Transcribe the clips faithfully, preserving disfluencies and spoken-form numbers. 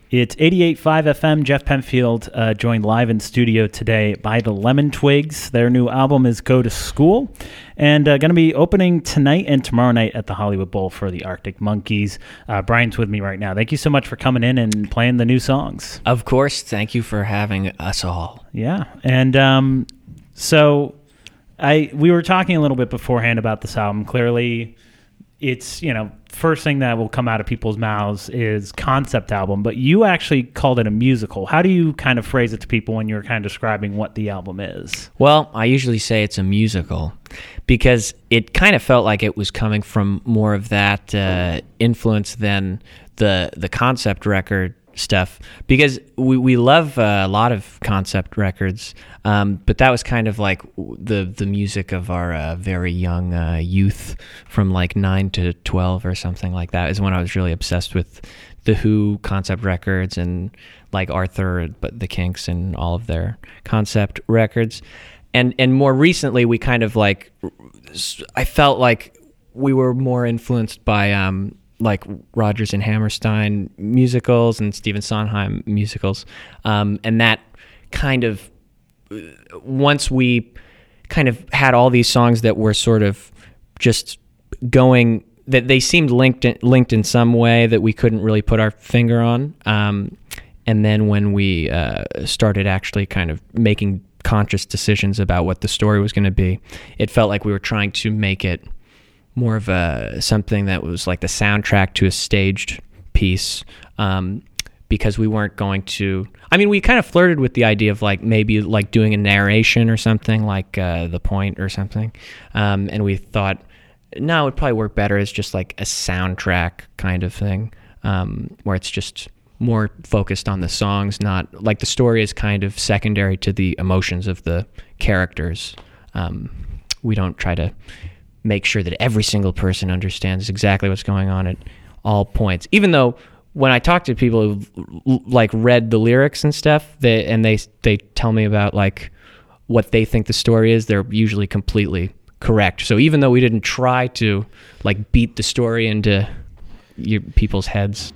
It's eighty-eight point five F M. Jeff Penfield uh, joined live in studio today by the Lemon Twigs. Their new album is Go to School, and uh, going to be opening tonight and tomorrow night at the Hollywood Bowl for the Arctic Monkeys. Uh, Brian's with me right now. Thank you so much for coming in and playing the new songs. Of course. Thank you for having us all. Yeah, and um, so I we were talking a little bit beforehand about this album. Clearly, it's, you know, first thing that will come out of people's mouths is concept album, but you actually called it a musical. How do you kind of phrase it to people when you're kind of describing what the album is? Well, I usually say it's a musical because it kind of felt like it was coming from more of that uh, influence than the the concept record stuff, because we, we love uh, a lot of concept records, um, but that was kind of like the the music of our uh, very young uh, youth from like nine to twelve or something like that is when I was really obsessed with the Who concept records and like Arthur, but the Kinks and all of their concept records. And and more recently we kind of like, I felt like we were more influenced by um, like Rodgers and Hammerstein musicals and Stephen Sondheim musicals. Um, and that kind of, once we kind of had all these songs that were sort of just going, that they seemed linked in, linked in some way that we couldn't really put our finger on. Um, and then when we uh, started actually kind of making conscious decisions about what the story was going to be, it felt like we were trying to make it more of a something that was like the soundtrack to a staged piece, um, because we weren't going to, I mean, we kind of flirted with the idea of like maybe like doing a narration or something like uh, The Point or something, um, and we thought, no, it would probably work better as just like a soundtrack kind of thing, um, where it's just more focused on the songs, not like the story is kind of secondary to the emotions of the characters. Um, we don't try to make sure that every single person understands exactly what's going on at all points. Even though when I talk to people who've like read the lyrics and stuff, they, and they they tell me about like what they think the story is, they're usually completely correct. So even though we didn't try to like beat the story into your people's heads.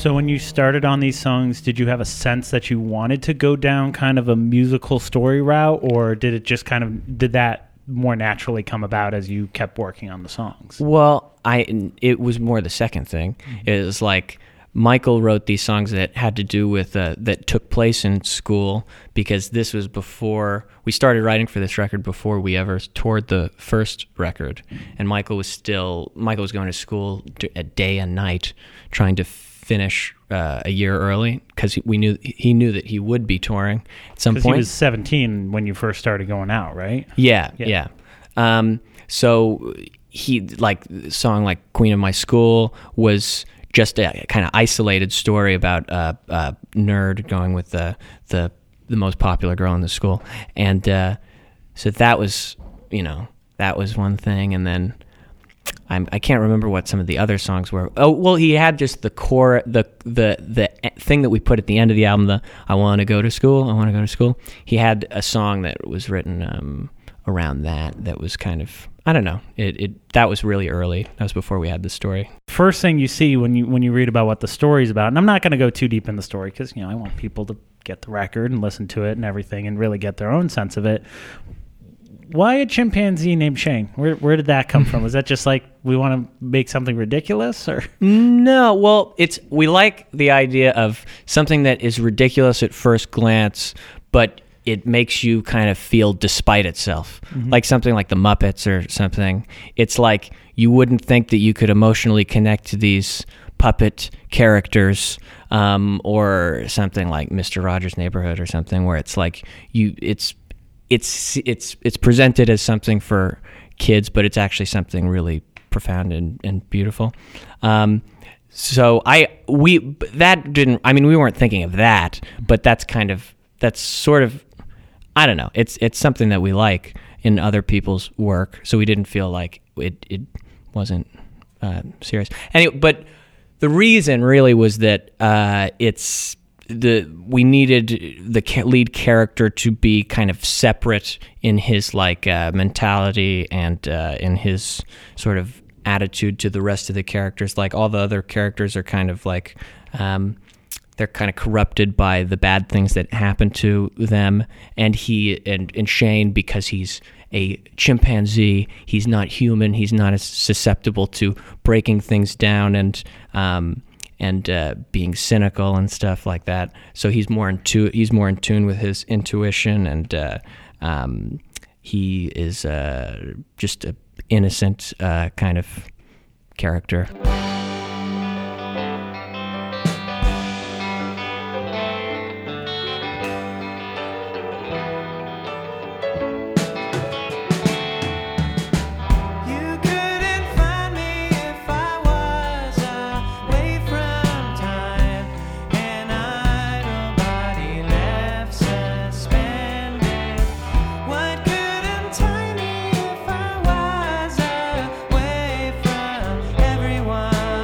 So when you started on these songs, did you have a sense that you wanted to go down kind of a musical story route, or did it just kind of, did that more naturally come about as you kept working on the songs? Well, I it was more the second thing. Mm-hmm. It was like Michael wrote these songs that had to do with uh, that took place in school, because this was before we started writing for this record, before we ever toured the first record. And Michael was still Michael was going to school a day and night trying to finish uh, a year early, because we knew he knew that he would be touring at some point. Because he was seventeen when you first started going out, right? Yeah, yeah. yeah. Um, so he like a song like "Queen of My School" was just a kind of isolated story about uh, a nerd going with the the the most popular girl in the school, and uh, so that was you know that was one thing, and then. I'm, I can't remember what some of the other songs were. Oh, well, he had just the core, the the the thing that we put at the end of the album, the I want to go to school, I want to go to school. He had a song that was written um, around that, that was kind of, I don't know, it, it that was really early. That was before we had the story. First thing you see when you when you read about what the story's about, and I'm not going to go too deep in the story because, you know, I want people to get the record and listen to it and everything and really get their own sense of it. Why a chimpanzee named Shane? Where where did that come from? Was that just like we want to make something ridiculous, or? No, well, it's we like the idea of something that is ridiculous at first glance, but it makes you kind of feel despite itself. Mm-hmm. Like something like the Muppets or something. It's like you wouldn't think that you could emotionally connect to these puppet characters, um, or something like Mister Rogers' Neighborhood or something, where it's like you it's It's it's it's presented as something for kids, but it's actually something really profound and, and beautiful. Um, so I we that didn't. I mean, we weren't thinking of that, but that's kind of that's sort of I don't know. It's it's something that we like in other people's work, so we didn't feel like it it wasn't uh, serious. Anyway, but the reason really was that uh, it's. The we needed the lead character to be kind of separate in his like uh, mentality and uh, in his sort of attitude to the rest of the characters. Like all the other characters are kind of like um, they're kind of corrupted by the bad things that happen to them, and he and, and Shane, because he's a chimpanzee, he's not human. He's not as susceptible to breaking things down and. Um, and uh, being cynical and stuff like that. So he's more in tu- he's more in tune with his intuition, and uh, um, he is uh, just an innocent uh, kind of character. Everyone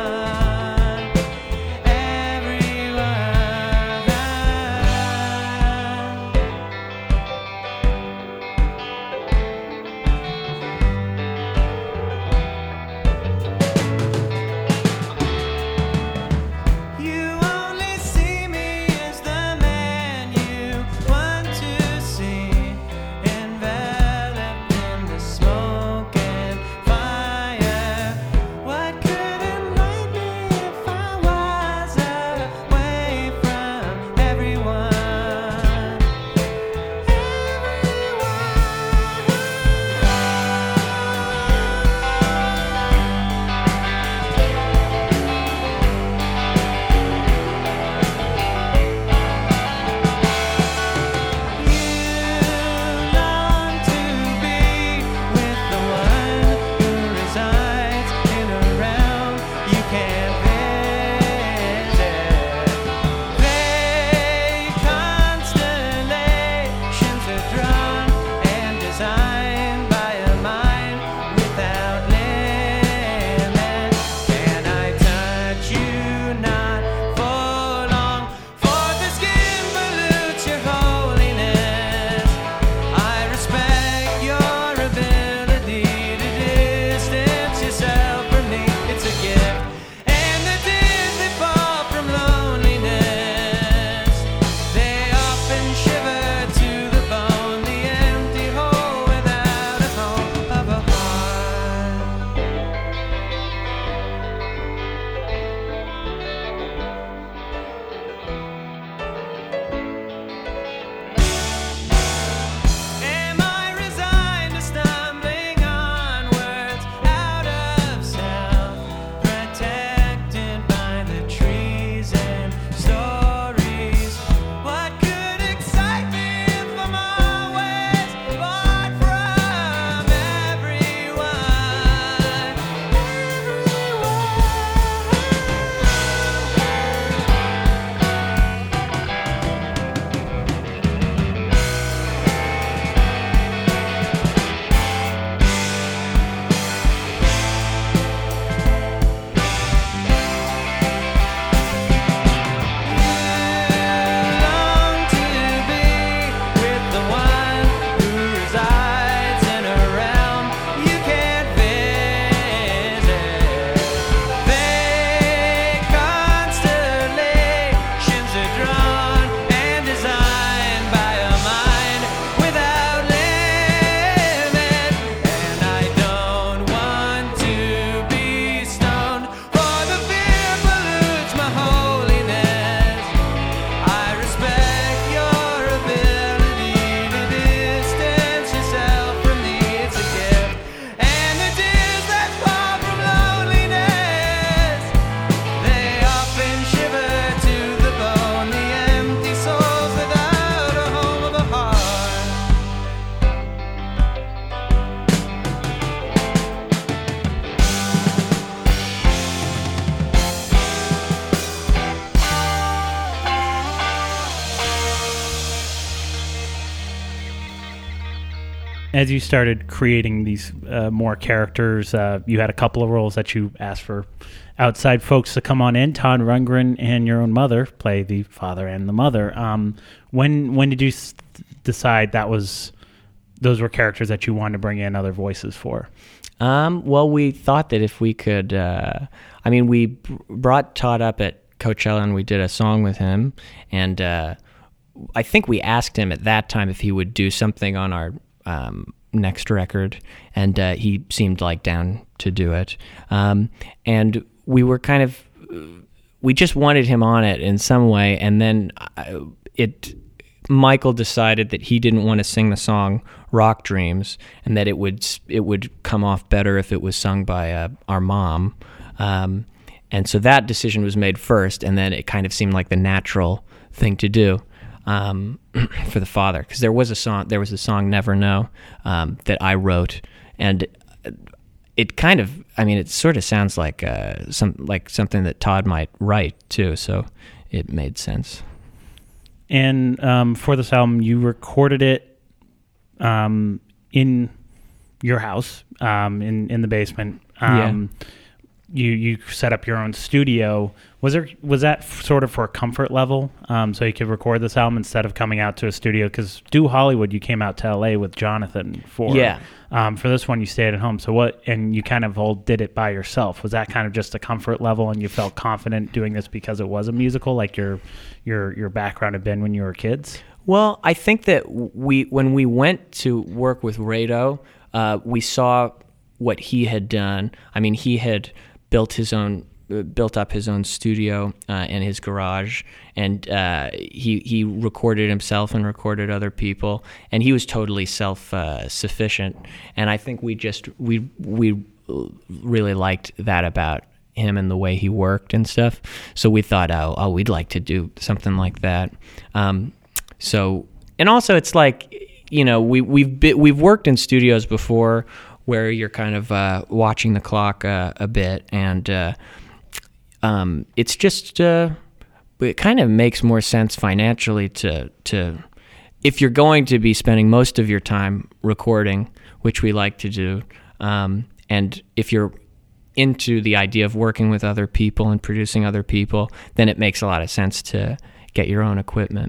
as you started creating these uh, more characters, uh, you had a couple of roles that you asked for outside folks to come on in. Todd Rundgren and your own mother play the father and the mother. Um, when when did you s- decide that was those were characters that you wanted to bring in other voices for? Um, well, we thought that if we could, uh, I mean, we b- brought Todd up at Coachella and we did a song with him, and uh, I think we asked him at that time if he would do something on our um, next record, and uh, he seemed like down to do it. Um, and we were kind of, we just wanted him on it in some way, and then it, Michael decided that he didn't want to sing the song Rock Dreams, and that it would it would come off better if it was sung by uh, our mom. Um, and so that decision was made first, and then it kind of seemed like the natural thing to do um, for the father, because there was a song, there was a song Never Know um, that I wrote, and it kind of, I mean, it sort of sounds like uh, some like something that Todd might write too, so it made sense. And um, for this album, you recorded it um, in your house, um, in in the basement. Um, yeah. You you set up your own studio. Was there was that f- sort of for a comfort level, um, so you could record this album instead of coming out to a studio? Because Do Hollywood, you came out to L A with Jonathan for. Yeah. Um, for this one, you stayed at home. So what? And you kind of all did it by yourself. Was that kind of just a comfort level, and you felt confident doing this because it was a musical, like your your your background had been when you were kids? Well, I think that we when we went to work with Rado, uh, we saw what he had done. I mean, he had built his own, uh, built up his own studio uh, in his garage, and uh, he he recorded himself and recorded other people, and he was totally self uh, sufficient. And I think we just we we really liked that about him and the way he worked and stuff. So we thought, oh, oh we'd like to do something like that. Um, so and also it's like, you know, we we've been, we've worked in studios before, where you're kind of uh, watching the clock uh, a bit, and uh, um, it's just uh, it kind of makes more sense financially to to if you're going to be spending most of your time recording, which we like to do, um, and if you're into the idea of working with other people and producing other people, then it makes a lot of sense to get your own equipment.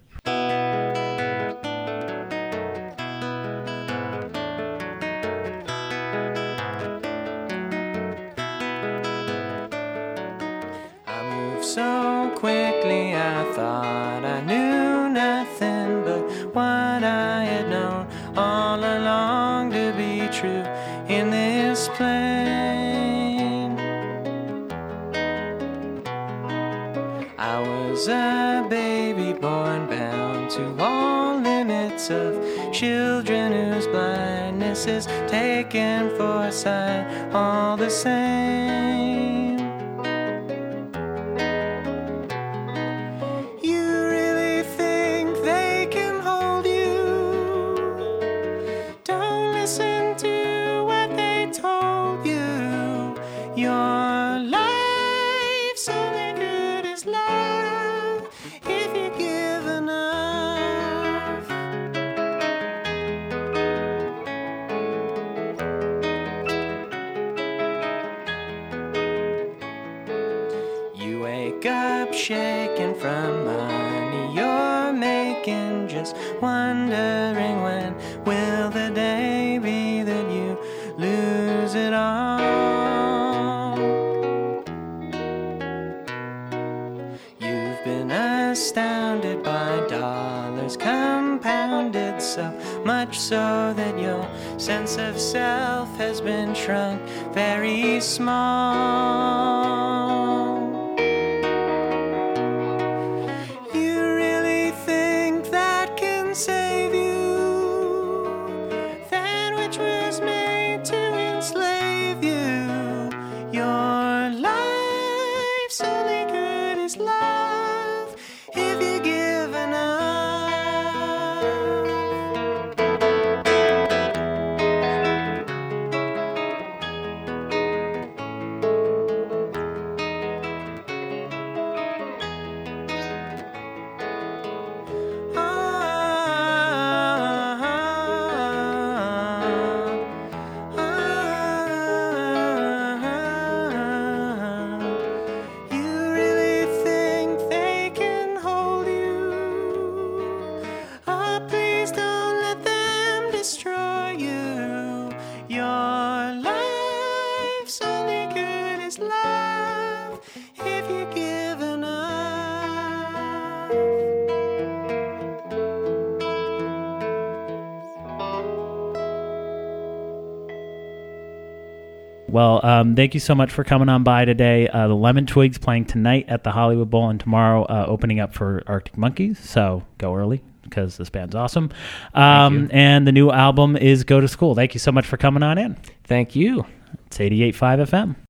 So quickly I thought I knew nothing but what I had known all along to be true in this plane. I was a baby born bound to all limits of children whose blindness is taken for sight all the same. Shaken from money you're making, just wondering when will the day be that you lose it all. You've been astounded by dollars compounded, so much so that your sense of self has been shrunk very small. Save you, that which was made to enslave you. Your life's only good as love if you give enough. Well, um, thank you so much for coming on by today. Uh, the Lemon Twigs playing tonight at the Hollywood Bowl and tomorrow uh, opening up for Arctic Monkeys. So go early because this band's awesome. Um, and the new album is Go to School. Thank you so much for coming on in. Thank you. It's eighty-eight point five F M.